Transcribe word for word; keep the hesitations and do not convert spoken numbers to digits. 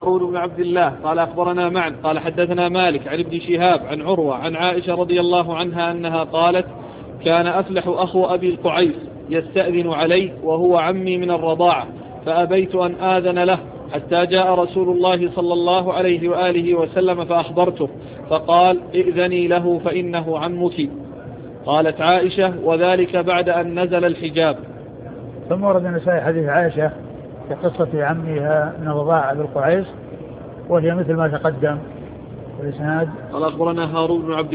هارون بن عبد الله قال أخبرنا معا قال حدثنا مالك عن ابن شهاب عن عروة عن عائشة رضي الله عنها أنها قالت كان أفلح أخو أبي القعيس يستأذن علي وهو عمي من الرضاعة فأبيت أن آذن له حتى جاء رسول الله صلى الله عليه وآله وسلم فأخبرته فقال ائذني له فإنه عمك. قالت عائشة وذلك بعد أن نزل الحجاب. ثم ورد النسائي حديث عائشة في قصة عمها من الرضاعة أبي القعيس وهي مثل ما تقدم. والإسناد قال أخبرنا هارون بن عبد